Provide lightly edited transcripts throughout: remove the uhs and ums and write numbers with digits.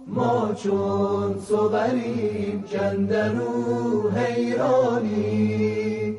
ما چون صبریم کندرو حیرانی.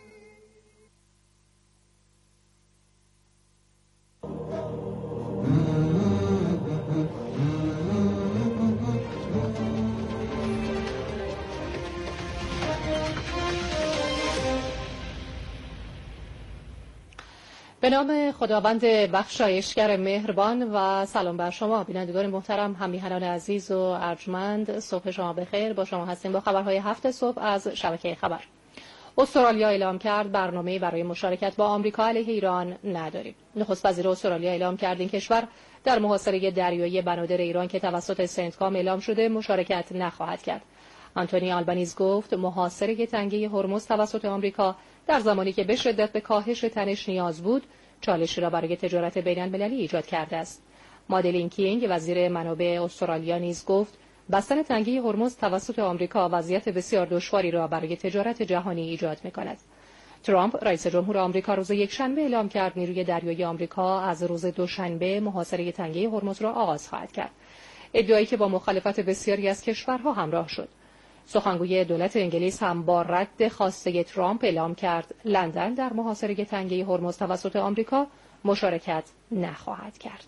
به نام خداوند بخشایشگر مهربان و سلام بر شما بینندگان محترم، همیهنان عزیز و ارجمند. صبح شما بخیر. با شما هستیم با خبرهای 7 صبح از شبکه خبر. استرالیا اعلام کرد برنامه‌ای برای مشارکت با آمریکا علیه ایران نداریم. نخست وزیر استرالیا اعلام کرد این کشور در محاصره دریایی بنادر ایران که توسط سنتکام اعلام شده مشارکت نخواهد کرد. آنتونی آلبانیز گفت محاصره تنگه هرمز توسط آمریکا در زمانی که به شدت به کاهش تنش نیاز بود، چالشی را برای تجارت بین‌المللی ایجاد کرده است. مادلین کینگ وزیر منابع استرالیا نیز گفت بستن تنگه هرمز توسط آمریکا وضعیت بسیار دشواری را برای تجارت جهانی ایجاد می‌کند. ترامپ رئیس جمهور آمریکا روز یکشنبه اعلام کرد نیروی دریایی آمریکا از روز دوشنبه محاصره تنگه هرمز را آغاز خواهد کرد. ادعایی که با مخالفت بسیاری از کشورها همراه شد. سخنگوی دولت انگلیس هم با رد خواسته ترامپ اعلام کرد لندن در محاصره تنگه هرمز توسط آمریکا مشارکت نخواهد کرد.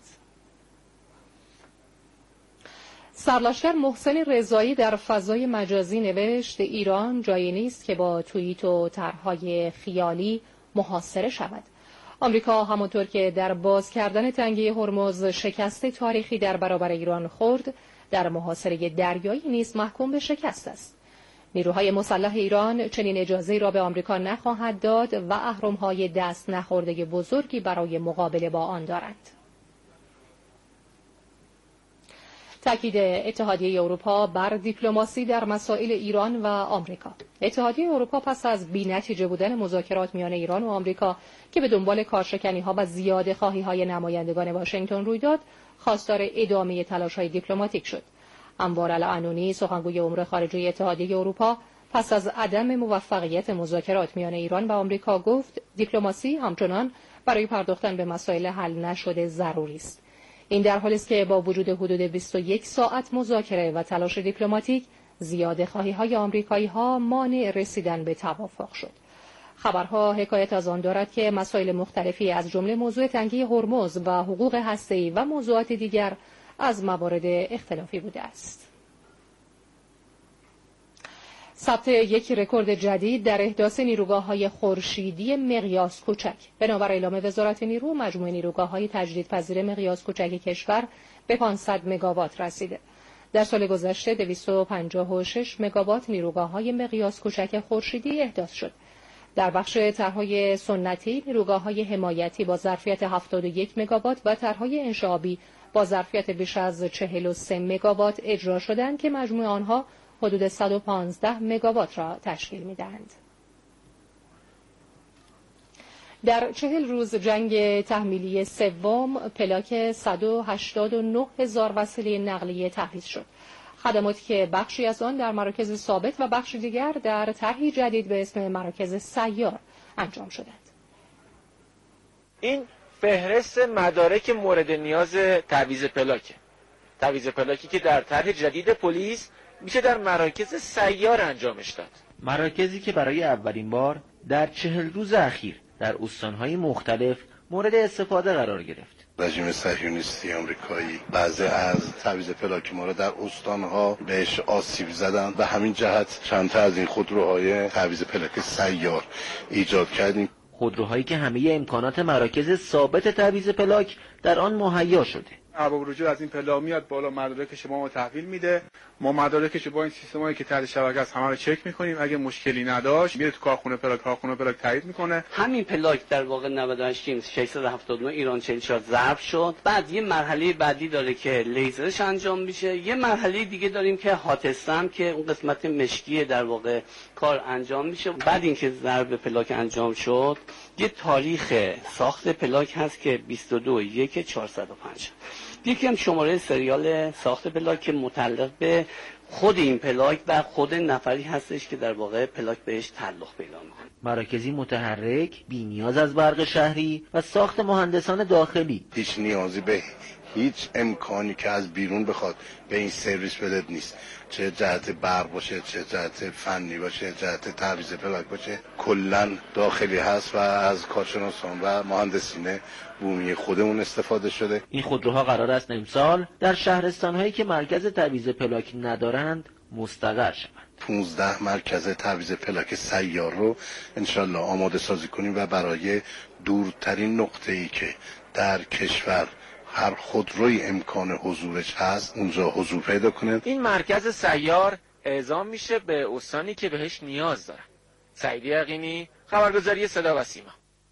سرلشکر محسن رضایی در فضای مجازی نوشت ایران جایی نیست که با توییت و طرح‌های خیالی محاصره شود. آمریکا همانطور که در باز کردن تنگه هرمز شکست تاریخی در برابر ایران خورد، در محاصره دریایی نیز محکوم به شکست است. نیروهای مسلح ایران چنین اجازه‌ای را به آمریکا نخواهد داد و اهرم‌های دست نخورده بزرگی برای مقابله با آن دارند. تاکید اتحادیه اروپا بر دیپلماسی در مسائل ایران و آمریکا. اتحادیه اروپا پس از بی‌نتیجه بودن مذاکرات میان ایران و آمریکا که به دنبال کارشکنی‌ها و زیاده‌خواهی‌های نمایندگان واشنگتن روی داد، خواستار ادامه تلاش‌های دیپلماتیک شد. انوار العنونی سخنگوی امور خارجه اتحادیه اروپا پس از عدم موفقیت مذاکرات میان ایران و آمریکا گفت دیپلماسی همچنان برای پرداختن به مسائل حل نشده ضروری است. این در حالی است که با وجود حدود 21 ساعت مذاکره و تلاش دیپلماتیک، زیاده‌خواهی‌های آمریکایی‌ها مانع رسیدن به توافق شد. خبرها حکایت از آن دارد که مسائل مختلفی از جمله موضوع تنگه هرمز و حقوق هسته‌ای و موضوعات دیگر از موارد اختلافی بوده است. ثبت یک رکورد جدید در احداث نیروگاه‌های خورشیدی مقیاس کوچک. بنابر اعلام وزارت نیرو، مجموع نیروگاه‌های تجدیدپذیر مقیاس کوچک کشور به 500 مگاوات رسیده. در سال گذشته 256 مگاوات نیروگاه‌های مقیاس کوچک خورشیدی احداث شد. در بخش طرح‌های سنتی، نیروگاه‌های حمایتی با ظرفیت 71 مگاوات و طرح‌های انشعابی با ظرفیت بیش از 43 مگاوات اجرا شدند که مجموع آنها حدود 115 مگاوات را تشکیل می‌دهند. در 40 روز جنگ تحمیلی سوم، پلاک 189,000 وسیله نقلیه تحویل شد. خدماتی که بخشی از آن در مراکز ثابت و بخش دیگر در طرحی جدید به اسم مراکز سیار انجام شدند. این فهرست مدارک مورد نیاز تعویض پلاک. تعویض پلاکی که در طرح جدید پلیس میشه در مراکز سیار انجامش داد. مراکزی که برای اولین بار در 40 روز اخیر در استانهای مختلف مورد استفاده قرار گرفت. رژیم صهیونیستی آمریکایی بعضی از تعویض پلاک ما را در استانها بهش آسیب زدن و همین جهت چند تا از این خودروهای تعویض پلاک سیار ایجاد کردیم. خودروهایی که همه امکانات مراکز ثابت تعویض پلاک در آن مهیا شده. ارباب رجوع از این پلا میاد بالا، مدارکش ما تحویل میده. ما مدارکش با این سیستمایی که تحت شبکه است همه رو چک میکنیم. اگه مشکلی نداشت میره تو کارخونه پلاک تایید میکنه. همین پلاک در واقع 98679 ایران 44 ضرب شد. بعد یه مرحله بعدی داره که لیزرش انجام میشه. یه مرحله دیگه داریم که هاتستم که اون قسمت مشکی در واقع کار انجام میشه. بعد اینکه ضرب پلاک انجام شد، یه تاریخ ساخت پلاک هست که 22/1/405. یکی هم شماره سریال ساخت پلاک که متعلق به خود این پلاک و خود نفری هستش که در واقع پلاک بهش تعلق پیدا میکنه. مراکزی متحرک، بی نیاز از برق شهری و ساخت مهندسان داخلی. هیچ نیازی به هیچ امکانی که از بیرون بخواد به این سرویس بده نیست، چه جهت برق باشه، چه جهت فنی باشه، جهت تعویض پلاک باشه، کلا داخلی هست و از کارشناسان و مهندسین بومی خودمون استفاده شده. این خودروها قرار است امسال در شهرستان‌هایی که مرکز تعویض پلاک ندارند مستقر شوند. 15 مرکز تعویض پلاک سیار رو انشالله آماده سازی کنیم و برای دورترین نقطه‌ای که در کشور هر خودروی امکان حضورش هست اونجا حضور پیدا کنه. این مرکز سیار اعزام میشه به استانی که بهش نیاز دارن. سعید یقینی، خبرگزاری صدا و سیما.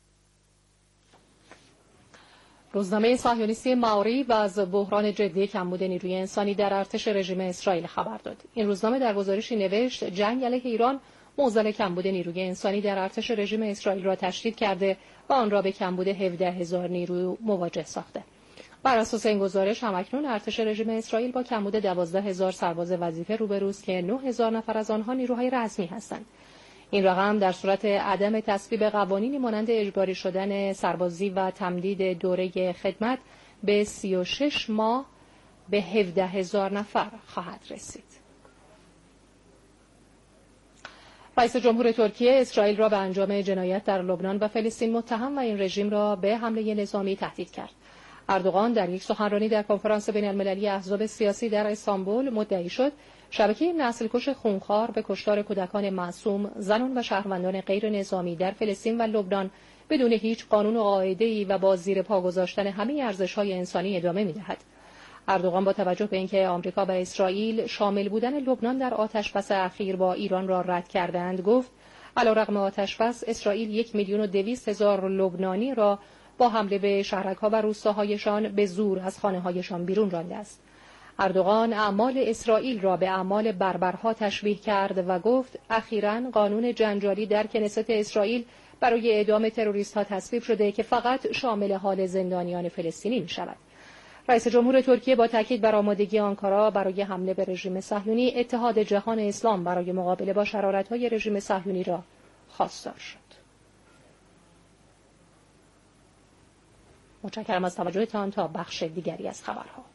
روزنامه صهیونیستی معارف از بحران جدی کمبود نیروی انسانی در ارتش رژیم اسرائیل خبر داد. این روزنامه در گزارشی نوشت جنگ علیه ایران معضل کمبود نیروی انسانی در ارتش رژیم اسرائیل را تشدید کرده و آن را به کمبود 17,000 نیرو مواجه ساخته. بر اساس این گزارش همکنون ارتش رژیم اسرائیل با کمبود 12,000 سرباز وظیفه روبروست که 9,000 نفر از آنها نیروهای رسمی هستند. این رقم در صورت عدم تصویب قوانینی مانند اجباری شدن سربازی و تمدید دوره خدمت به 36 ماه به 17,000 نفر خواهد رسید. رئیس جمهور ترکیه اسرائیل را به انجام جنایت در لبنان و فلسطین متهم و این رژیم را به حمله نظامی تهدید کرد. اردوغان در یک سخنرانی در کنفرانس بین‌المللی احزاب سیاسی در استانبول مدعی شد شبکه نسل‌کش خونخوار به کشتار کودکان معصوم، زنان و شهروندان غیر نظامی در فلسطین و لبنان بدون هیچ قانون و قاعده‌ای و با زیر پا گذاشتن همه ارزش‌های انسانی ادامه می‌دهد. اردوغان با توجه به اینکه آمریکا و اسرائیل شامل بودن لبنان در آتش‌بس اخیر با ایران را رد کردند گفت علیرغم آتش‌بس اسرائیل 1,200,000 لبنانی را با حمله به شهرک‌ها و روستاهایشان به زور از خانه‌هایشان بیرون رانده است. اردوغان اعمال اسرائیل را به اعمال بربرها تشبیه کرد و گفت اخیراً قانون جنجالی در کنست اسرائیل برای اعدام تروریست‌ها تصویب شده که فقط شامل حال زندانیان فلسطینی می‌شود. رئیس جمهور ترکیه با تاکید بر آمادگی آنکارا برای حمله به رژیم صهیونی اتحاد جهان اسلام برای مقابله با شرارت‌های رژیم صهیونی را خواستار شد. متشکرم از توجهتان. تا بخش دیگری از خبرها.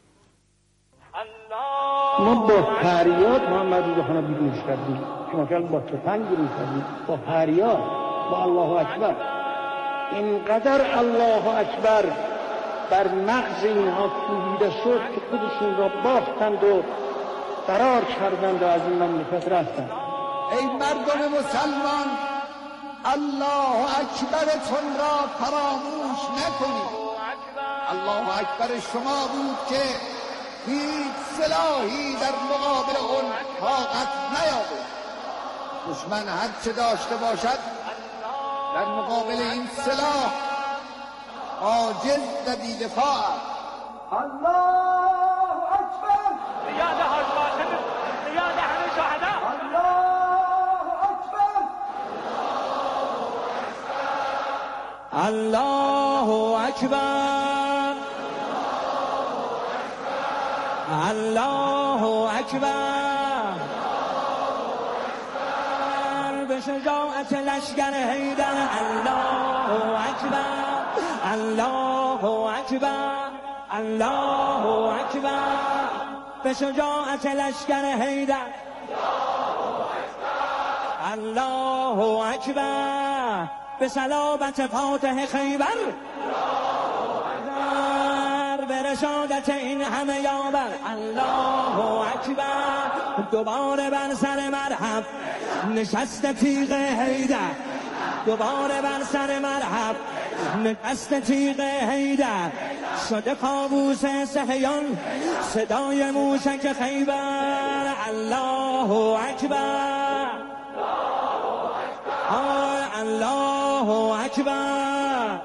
ما با فریاد محمد رضا خان بیرونش کردیم، شما که با تفنگ بیرون کردیم، با فریاد، با الله اکبر. اینقدر الله اکبر بر مغز اینها کوبیده شد که خودشون را باختند و فرار کردند و از این مملکت رفتند. ای مردم مسلمان، الله اکبرتون را فراموش نکنید. الله اکبر شما بود که هیچ سلاحی در مقابل اون طاقت نیاورد. دشمن هر چه داشته باشد در مقابل این سلاح عاجز و بی‌دفاع است. الله اکبر. زیاد حاج قاسم، زیاد همه شهدا. الله اکبر. الله اکبر. الله اکبر. به شجاعت لشکر حیدر. الله اکبر. الله اکبر. الله اکبر. به شجاعت لشکر حیدر. الله اکبر. به صلابت فاتح خیبر. به رشادت این همه یاور. الله اکبر. دوباره بر سر مرحب نشست تیغ حیدر. دوباره بر سر مرحب نشست تیغ حیدر. شده کاووس صهیون صدای موشک خیبر. الله اکبر. الله اکبر.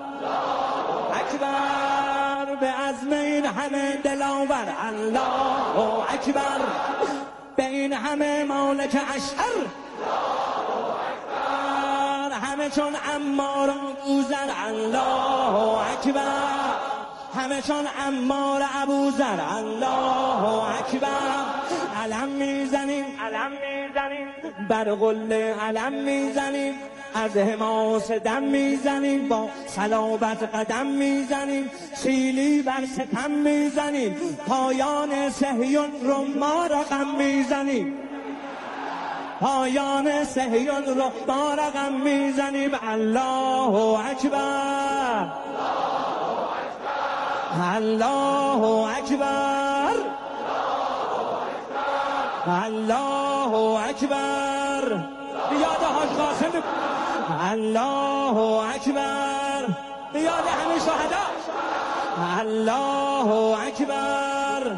اکبر به عزم این همه دلاور. الله اکبر به این همه مالک اشهر. همه چون عمار ابوذر. الله اکبر. همه چون عمار ابوذر. الله اکبر. علم میزنیم بر قله علم میزنیم از حماس دم میزنیم با صلابت قدم میزنیم سیلی بر ستم میزنیم پایان صهیون رو ما رقم میزنیم پایان صهیون رو ما رقم میزنیم الله اکبر الله اکبر الله اکبر بیاد حاج قاسم الله اکبر بیاد همه شهدا الله اکبر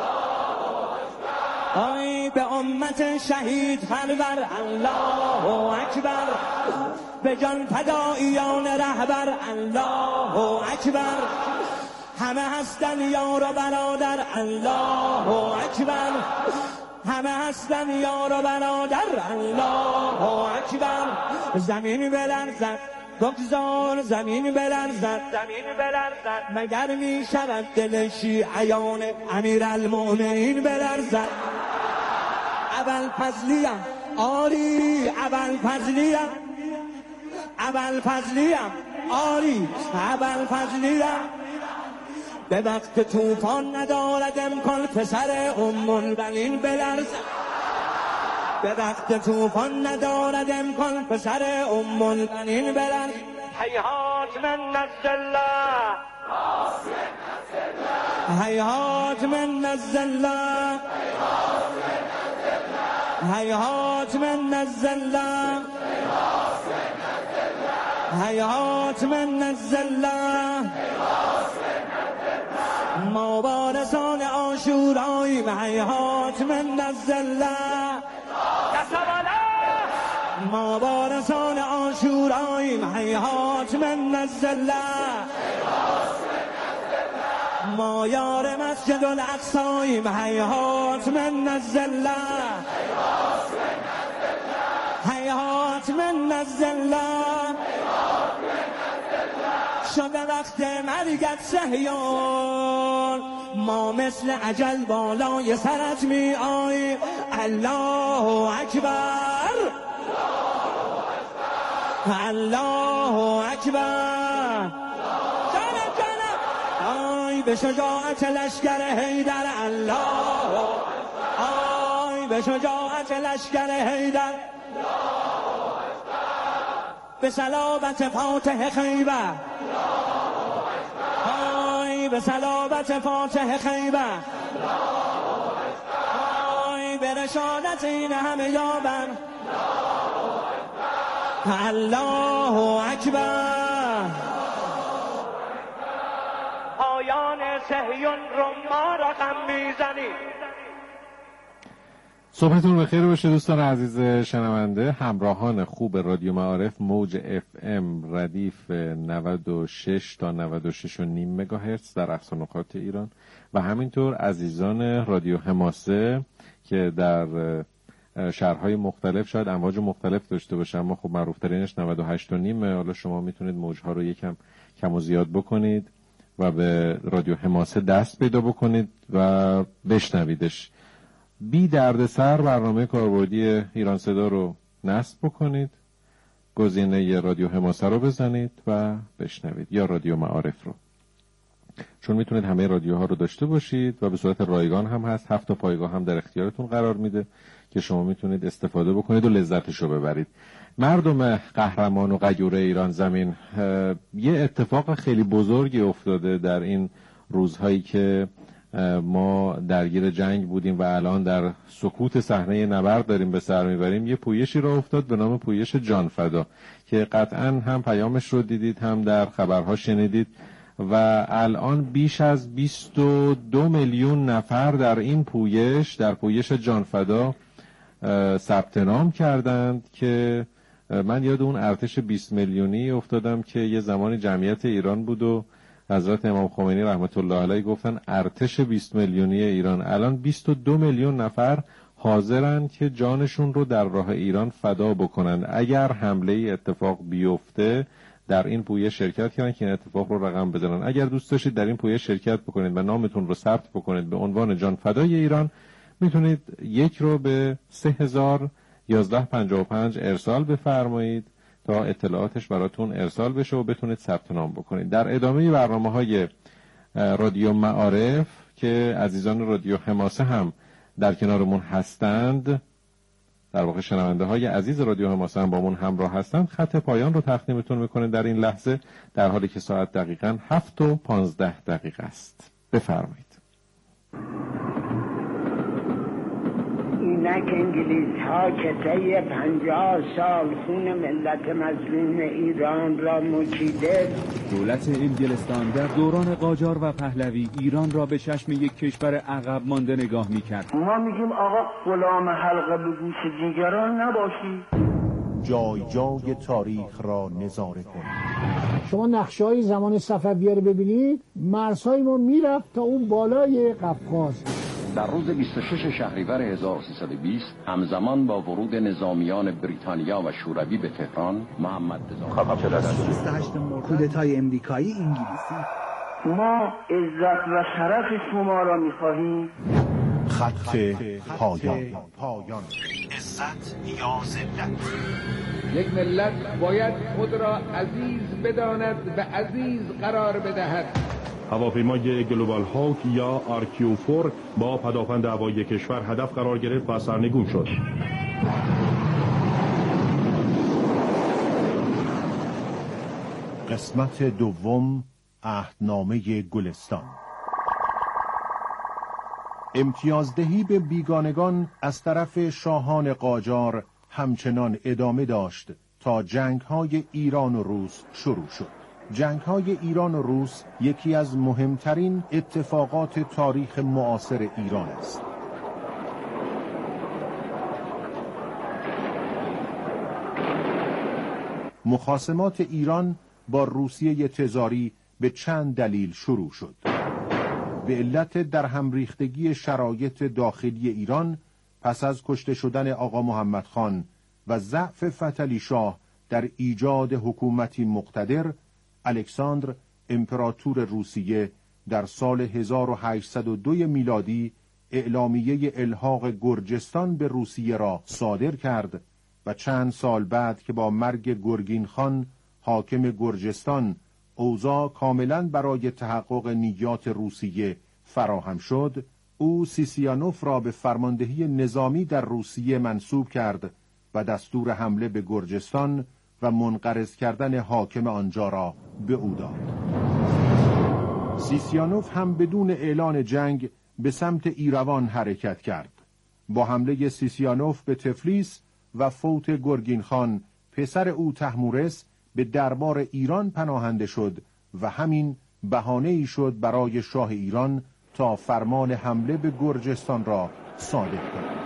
آی به امت شهید پرور الله اکبر به جان فداییان رهبر الله اکبر همه هستن یار و برادر الله اکبر همه هستن یار و برادر الله اکبر زمین بلرزد بگذار زمین بلرزد مگر می شود دل شیعیان امیرالمؤمنین بلرزد اول فضلیم آری اول فضلیم آری اول فضلیم به وقت طوفان ندارد امکان پسر البنین بلرزد به وقت طوفان ندارد امکان پسر البنین بلرزد هیهات من نزد الله هیهات من نزد الله هیهات من نزد الله هیهات من نزد الله ما وارثان عاشوراییم هیهات من نزد الله ما وارثان عاشوراییم هیهات من نزد الله ما یار مسجد الاقصاییم هیهات من نزد الله هیهات من نزد الله شده وقت مرگت صهیون ما مثل اجل بالای سرت می آییم الله اکبر الله اکبر آی به شجاعت لشکر حیدر الله آی به شجاعت لشکر حیدر به صلابت فاتح خیبر آی به صلابت فاتح خیبر آی به رشادت این همه یابر الله اکبر پایان صهیون رو ما رقم میزنیم. صبحتون بخیر باشه دوستان عزیز شنونده. همراهان خوب رادیو معارف موج FM ردیف 96 تا 96.5 مگاهرتز در اقصا نقاط ایران و همینطور عزیزان رادیو حماسه که در شهرهای مختلف شاید امواج مختلف داشته باشه اما خب معروف ترینش 98.5. حالا شما میتونید موجها رو یکم کم و زیاد بکنید و به رادیو حماسه دست پیدا بکنید و بشنویدش. بی دردسر برنامه کاربردی ایران صدا رو نصب بکنید، گزینه رادیو حماسه رو بزنید و بشنوید یا رادیو معارف رو، چون میتونید همه رادیوها رو داشته باشید و به صورت رایگان هم هست. 7 تا پایگاه هم در اختیارتون قرار میده که شما میتونید استفاده بکنید و لذتش رو ببرید. مردم قهرمان و غیور ایران زمین، یه اتفاق خیلی بزرگی افتاده در این روزهایی که ما درگیر جنگ بودیم و الان در سکوت صحنه نبرد داریم به سر میبریم. یه پویشی راه افتاد به نام پویش جانفدا که قطعاً هم پیامش رو دیدید هم در خبرها شنیدید و الان بیش از 22 میلیون نفر در این پویش، در پویش جانفدا ثبت نام کردند که من یاد اون ارتش 20 میلیونی افتادم که یه زمانی جمعیت ایران بود و حضرت امام خمینی رحمت الله علیه گفتن ارتش 20 میلیونی ایران. الان 22 میلیون نفر حاضرن که جانشون رو در راه ایران فدا بکنن. اگر حمله ای اتفاق بیفته در این پویش شرکت کنن که این اتفاق رو رقم بزنن. اگر دوست داشتید در این پویش شرکت بکنید و نامتون رو ثبت بکنید به عنوان جان فدای ایران، میتونید 1 رو به 301155 ارسال بفرمایید تا اطلاعاتش براتون ارسال بشه و بتونید ثبت نام بکنید. در ادامه برنامه‌های رادیو معارف که عزیزان رادیو حماسه هم در کنارمون هستند، در واقع شنونده های عزیز رادیو حماسه هم با من همراه هستند، خط پایان رو تقدیمتون میکنه در این لحظه، در حالی که ساعت دقیقاً 7:15 است. بفرمایید. اینک انگلیس ها که طی 50 سال خون ملت مظلوم ایران را مچیده، دولت انگلستان در دوران قاجار و پهلوی ایران را به چشم یک کشور عقب مانده نگاه میکرد. ما میگیم آقا غلام حلقه به گوش دیگران نباشی. جای جای تاریخ را نظاره کنید. شما نقشه‌های زمان صفویه رو ببینید، مرزهای ما میرفت تا اون بالای قفقاز. در روز 26 شهریور 1320 همزمان با ورود نظامیان بریتانیا و شوروی به تهران، محمد رضا 28 کودتای امریکایی انگلیسی. ما عزت و شرف شما را می‌خواهیم. خط پایان. عزت یا ذلت. یک ملت باید خود را عزیز بداند و عزیز قرار بدهد. هواپیمای گلوبال هاوک یا RQ-4 با پدافند هوایی کشور هدف قرار گرفت و سرنگون شد. قسمت دوم، عهدنامه گلستان. امتیازدهی به بیگانگان از طرف شاهان قاجار همچنان ادامه داشت تا جنگ‌های ایران و روس شروع شد. جنگ‌های ایران و روس یکی از مهمترین اتفاقات تاریخ معاصر ایران است. مخاصمات ایران با روسیه تزاری به چند دلیل شروع شد. به علت در هم ریختگی شرایط داخلی ایران پس از کشته شدن آقا محمد خان و ضعف فتحعلی شاه در ایجاد حکومتی مقتدر، الکساندر امپراتور روسیه در سال 1802 میلادی اعلامیه الحاق گرجستان به روسیه را صادر کرد و چند سال بعد که با مرگ گرگین خان حاکم گرجستان اوضاع کاملا برای تحقق نیات روسیه فراهم شد، او سیسیانوف را به فرماندهی نظامی در روسیه منصوب کرد و دستور حمله به گرجستان و منقرض کردن حاکم آنجا را به او داد. سیسیانوف هم بدون اعلان جنگ به سمت ایروان حرکت کرد. با حمله سیسیانوف به تفلیس و فوت گرگین خان پسر او تحمورس به دربار ایران پناهنده شد و همین بهانه‌ای شد برای شاه ایران تا فرمان حمله به گرجستان را صادر کند.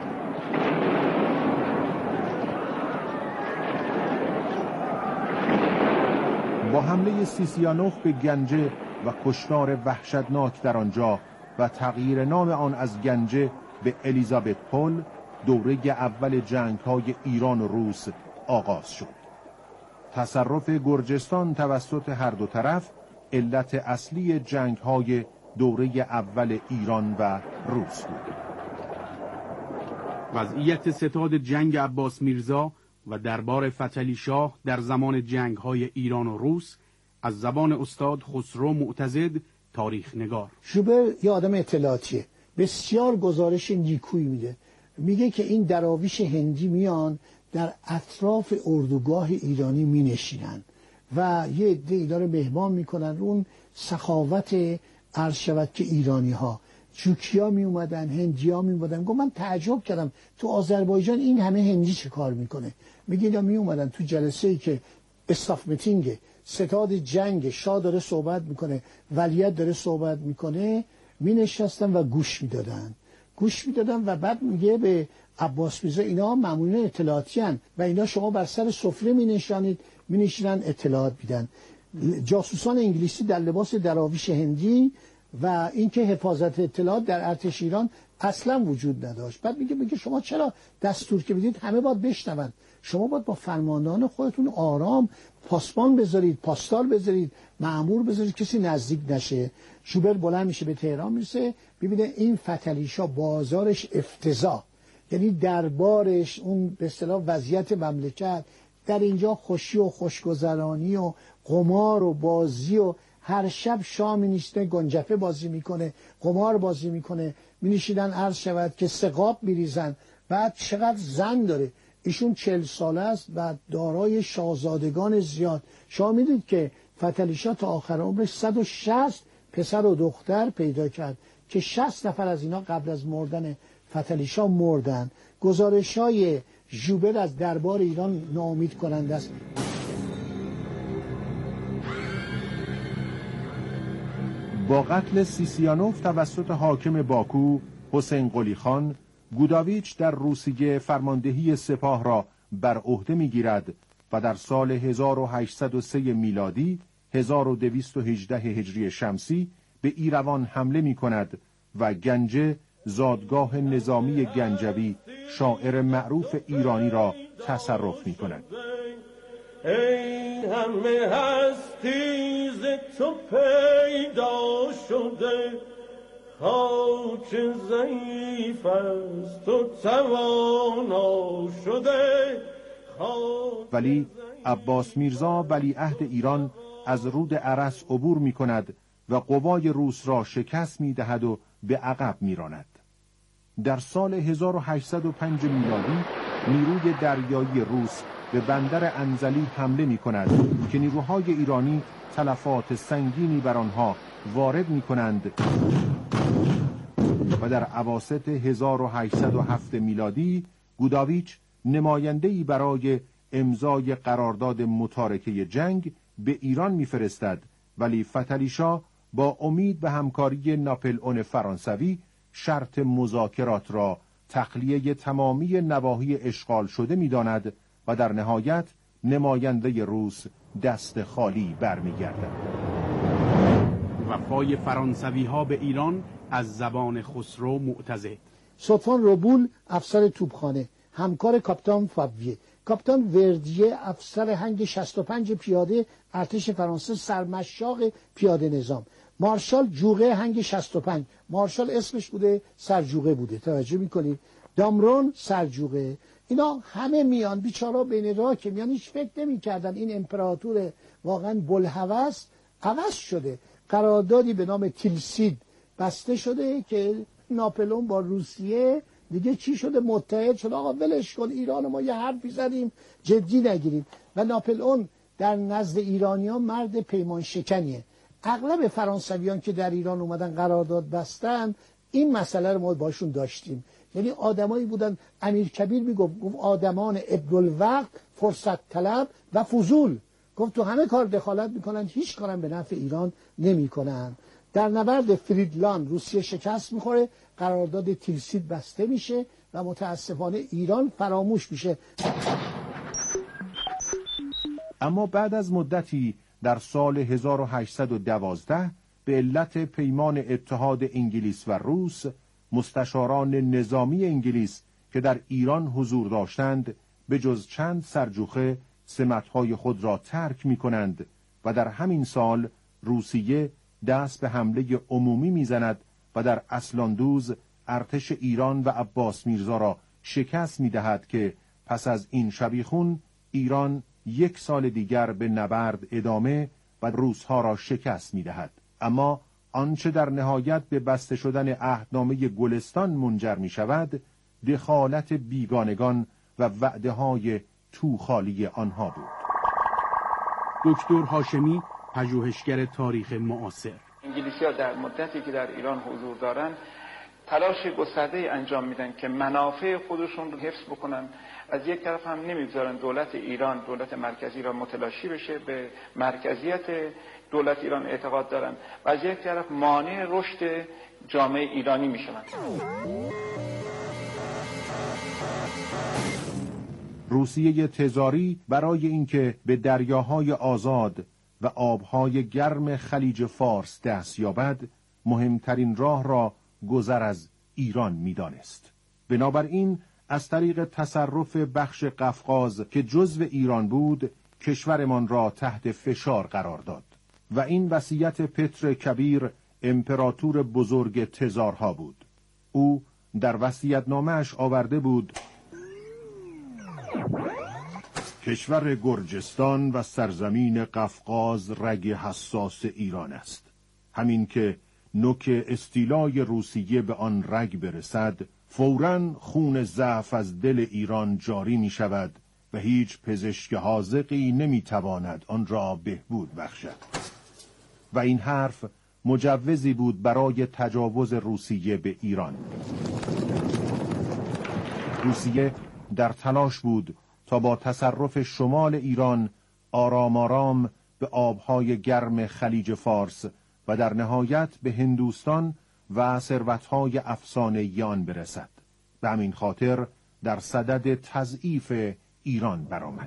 با حمله سیسیانوف به گنجه و کشتار وحشتناک در آنجا و تغییر نام آن از گنجه به الیزابت پل، دوره اول جنگ‌های ایران و روس آغاز شد. تصرف گرجستان توسط هر دو طرف علت اصلی جنگ‌های دوره اول ایران و روس بود. وضعیت ستاد جنگ عباس میرزا و دربار فتحعلی شاه در زمان جنگ‌های ایران و روس از زبان استاد خسرو معتضد تاریخ نگار. شوبر یه آدم اطلاعاتیه، بسیار گزارش نیکویی میده. میگه که این دراویش هندی میان در اطراف اردوگاه ایرانی می نشینن و یه عده اینا رو مهمان میکنن. اون سخاوت عرض شود که ایرانی ها، جوکیا می اومدن، هندی ها می اومدن. گفت من تعجب کردم تو آذربایجان این همه هندی چه کار میکنه؟ میگه اینا می اومدن تو جلسه ای که استاف میتینگ ستاد جنگ، شاه داره صحبت میکنه، ولیعهد داره صحبت میکنه، می نشستن و گوش میدادن و بعد میگه به عباس میرزا اینا مامورین اطلاعاتی هن و اینا شما بر سر سفره می نشینن اطلاعات میدن. جاسوسان انگلیسی در لباس دراویش هندی و اینکه حفاظت اطلاعات در ارتش ایران اصلا وجود نداشت. بعد میگه شما چرا دستور که بدید همه باید بشنون، شما باید با فرماندهان خودتون آرام پاسبان بذارید، پاسدار بذارید، مأمور بذارید، کسی نزدیک نشه. ژوبر بلند میشه به تهران میرسه، ببینه این فتلیشا بازارش افتضاح، یعنی دربارش اون به اصطلاح وضعیت مملکت در اینجا خوشی و خوشگذرانی و قمار و بازی و هر شب شام می‌نشینه گنجفه بازی میکنه، قمار بازی میکنه، می‌نشینن عرض شود که سقاب میریزن. بعد چقدر زن داره، ایشون 40 ساله است و دارای شاهزادگان زیاد. شما میدید که فتلیشا تا آخر عمرش 160 پسر و دختر پیدا کرد که 60 نفر از اینا قبل از مردن فتلیشا مردن. گزارش‌های ژوبر از دربار ایران ناامید کننده است. با قتل سیسیانوف توسط حاکم باکو حسین قلی خان، گوداویچ در روسیه فرماندهی سپاه را بر عهده می‌گیرد و در سال 1803 میلادی 1218 هجری شمسی به ایروان حمله می‌کند و گنجه، زادگاه نظامی گنجوی، شاعر معروف ایرانی را تصرف می‌کند. ای همه هستی ز تو پیدا شده، خاک ضعیف از تو توانا شده. ولی عباس میرزا ولیعهد ایران از رود ارس عبور می‌کند و قوای روس را شکست می‌دهد و به عقب می‌راند. در سال 1805 میلادی نیروی دریایی روس به بندر انزلی حمله می‌کند که نیروهای ایرانی تلفات سنگینی بر آنها وارد می‌کنند و در اواسط 1807 میلادی گوداویچ نماینده‌ای برای امضای قرارداد متارکه جنگ به ایران می‌فرستد، ولی فتلیشا با امید به همکاری ناپلئون فرانسوی شرط مذاکرات را تخلیه تمامی نواحی اشغال شده می‌داند و در نهایت نماینده روس دست خالی برمیگردد. وفای فرانسوی ها به ایران از زبان خسرو معتزد. سلطان روبول افسر توپخانه، همکار کاپیتان فاویه، کاپیتان وردیه افسر هنگ 65 پیاده ارتش فرانسه، سرمشاق پیاده نظام، مارشال جوغه هنگ 65، مارشال اسمش بوده سرجوغه بوده، توجه میکنید، دامرون سرجوغه، اینا همه میان بیچارا بین راه که میان هیچ فکر نمی‌کردن این امپراتور واقعا بلهوس عوض شده. قراردادی به نام تیلسید بسته شده که ناپلئون با روسیه دیگه چی شده، متحد شده، آقا ولش کن ایران، ما یه حرفی زدیم جدی نگیریم. و ناپلئون در نزد ایرانیان مرد پیمان شکنیه. اغلب فرانسویان که در ایران اومدن قرارداد بستن این مسئله رو ما باشون داشتیم، یعنی آدمایی بودن، امیر کبیر میگفت آدمان عبدالوقت، فرصت طلب و فضول، گفت تو همه کار دخالت میکنن، هیچ کارم به نفع ایران نمیکنن. در نبرد فریدلاند روسیه شکست میخوره، قرارداد تیلسید بسته میشه و متاسفانه ایران فراموش میشه. اما بعد از مدتی در سال 1812 به علت پیمان اتحاد انگلیس و روس، مستشاران نظامی انگلیس که در ایران حضور داشتند به جز چند سرجوخه سمتهای خود را ترک می کنند و در همین سال روسیه دست به حمله عمومی میزند و در اسلاندوز ارتش ایران و عباس میرزا را شکست می دهد که پس از این شبیخون ایران 1 سال دیگر به نبرد ادامه و روسها را شکست می دهد. اما آنچه در نهایت به بسته شدن عهدنامه گلستان منجر می شود دخالت بیگانگان و وعده‌های توخالی آنها بود. دکتر هاشمی، پژوهشگر تاریخ معاصر: انگلیسی‌ها در مدتی که در ایران حضور دارند تلاش گسترده‌ای انجام میدن که منافع خودشون رو حفظ بکنن. از یک طرف هم نمیگذارن دولت ایران، دولت مرکزی را متلاشی بشه، به مرکزیت دولت ایران اعتقاد دارن و از یک طرف مانع رشد جامعه ایرانی میشوند. روسیه تزاری برای اینکه به دریاهای آزاد و آبهای گرم خلیج فارس دست یابد، مهمترین راه را گذر از ایران می‌دانست. بنابراین از طریق تصرف بخش قفقاز که جزو ایران بود، کشورمان را تحت فشار قرار داد و این وصیت پتر کبیر، امپراتور بزرگ تزارها بود. او در وصیت‌نامه‌اش آورده بود: کشور گرجستان و سرزمین قفقاز رگ حساس ایران است. همین که نوک استیلای روسیه به آن رگ برسد، فوراً خون ضعف از دل ایران جاری می شود و هیچ پزشک حاذقی نمی تواند آن را بهبود بخشد. و این حرف مجوزی بود برای تجاوز روسیه به ایران. روسیه در تلاش بود تا با تصرف شمال ایران آرام آرام به آبهای گرم خلیج فارس و در نهایت به هندوستان و ثروت‌های افسانه‌ای آن برسد. به همین خاطر در صدد تضعیف ایران برآمد.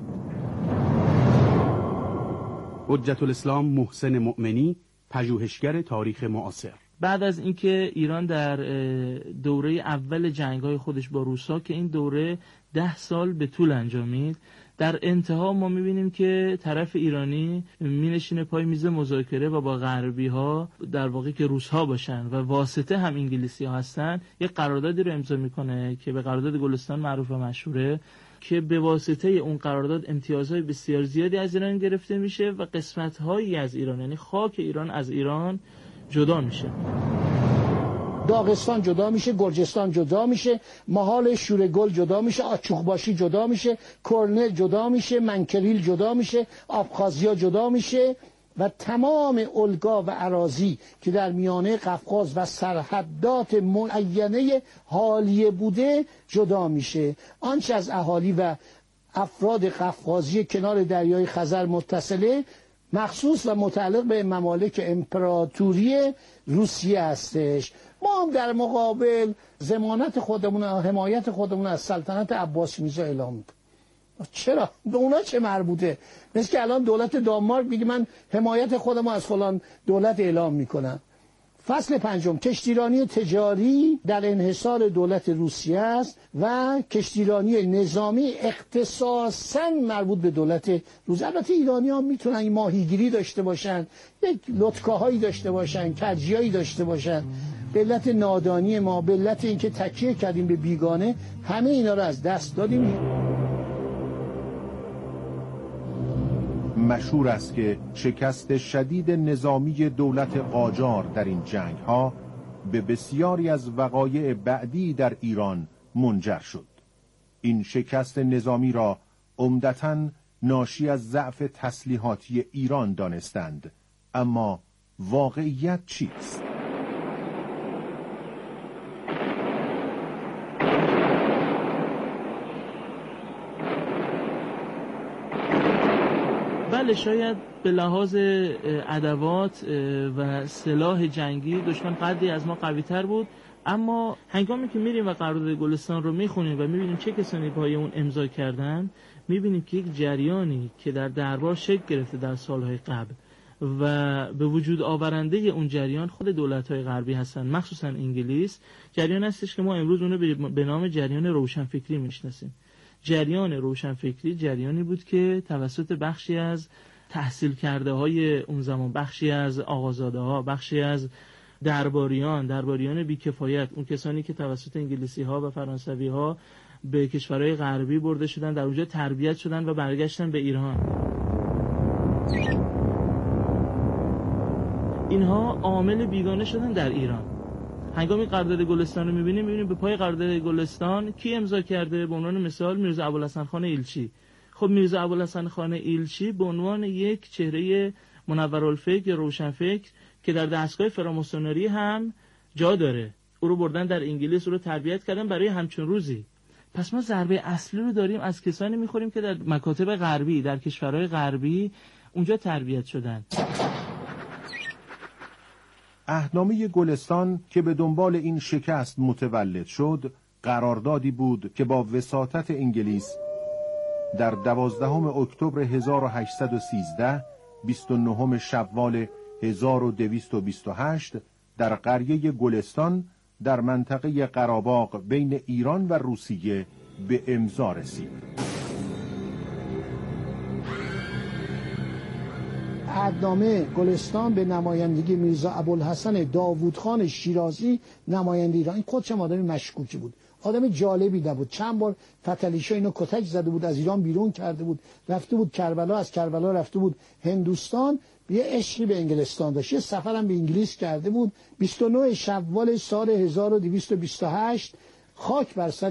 حجت الاسلام محسن مؤمنی، پژوهشگر تاریخ معاصر: بعد از اینکه ایران در دوره اول جنگ‌های خودش با روسا که این دوره 10 سال به طول انجامید، در انتها ما می‌بینیم که طرف ایرانی می‌نشینه پای میز مذاکره و با غربی‌ها، در واقع که روس‌ها باشن و واسطه هم انگلیسی‌ها هستن، یک قراردادی رو امضا می‌کنه که به قرارداد گلستان معروف و مشهوره، که به واسطه اون قرارداد امتیازهای بسیار زیادی از ایران گرفته میشه و قسمت‌هایی از ایران، یعنی خاک ایران از ایران جدا میشه. داغستان جدا میشه، گرجستان جدا میشه، ماهال شورگل جدا میشه، آچوخباشی جدا میشه، کرنل جدا میشه، منکریل جدا میشه، آبخازیا جدا میشه و تمام الگا و اراضی که در میانه قفقاز و سرحدات معینه حالیه بوده جدا میشه. آنچه از اهالی و افراد قفقازی کنار دریای خزر متصله، مخصوص و متعلق به ممالک امپراتوری روسیه هستش. ما هم در مقابل ضمانت خودمون و حمایت خودمون از سلطنت عباس میرزا اعلام میکنیم. چرا؟ به اونا چه مربوطه؟ مثل که الان دولت دانمارک میگه من حمایت خودمو از فلان دولت اعلام میکنم. فصل 5: کشتیرانی تجاری در انحصار دولت روسیه است و کشتیرانی نظامی اختصاصاً مربوط به دولت روسیه. البته ایرانی ها میتونن ماهیگیری داشته باشن، یک لطکاهایی داشته باشن، کجیایی داشته باشن. به علت نادانی ما، به علت اینکه تکیه کردیم به بیگانه، همه اینا رو از دست دادیم. مشهور است که شکست شدید نظامی دولت قاجار در این جنگ‌ها به بسیاری از وقایع بعدی در ایران منجر شد. این شکست نظامی را عمدتاً ناشی از ضعف تسلیحاتی ایران دانستند، اما واقعیت چیست؟ بله، شاید به لحاظ ادوات و سلاح جنگی دشمن قدری از ما قوی تر بود، اما هنگامی که میریم و قرارداد گلستان رو میخونیم و میبینیم چه کسانی پای اون امضا کردن، میبینیم که یک جریانی که در دربار شکل گرفته در سالهای قبل و به وجود آورنده اون جریان خود دولت‌های غربی هستن، مخصوصا انگلیس. جریان هستش که ما امروز اونو به نام جریان روشنفکری میشناسیم. جریان روشنفکری جریانی بود که توسط بخشی از تحصیل کرده های اون زمان، بخشی از آقازاده ها، بخشی از درباریان بیکفایت، اون کسانی که توسط انگلیسی ها و فرانسوی ها به کشورهای غربی برده شدن، در اونجا تربیت شدن و برگشتن به ایران. اینها عامل بیگانه شدن در ایران. هنگامی قرارداد گلستان رو می‌بینیم به پای قرارداد گلستان کی امضا کرده؟ به عنوان مثال میرزا ابوالحسن خان ایلچی. خب میرزا ابوالحسن خان ایلچی به عنوان یک چهره منورالفکر یا روشنفکر که در دستگاه فراماسونری هم جا داره، او رو بردن در انگلیس، او رو تربیت کردن برای همچون روزی. پس ما ضربه اصلی رو داریم از کسانی می‌خوریم که در مکاتب غربی، در کشورهای غربی اونجا تربیت شدن. عهدنامه گلستان که به دنبال این شکست متولد شد، قراردادی بود که با وساطت انگلیس در 12 اکتبر 1813 29 شوال 1228 در قریه گلستان در منطقه قره‌باغ بین ایران و روسیه به امضا رسید. عهدنامه گلستان به نمایندگی میرزا ابوالحسن داوودخان شیرازی نماینده ایران. این خودش آدم مشکوکی بود، آدم جالبی نبود. چند بار فتحعلی شاه اینو کتک زده بود، از ایران بیرون کرده بود، رفته بود کربلا، از کربلا رفته بود هندوستان، یه عشقی به انگلستان داشت، یه سفرم به انگلیس کرده بود. 29 شوال سال 1228 خاک بر سر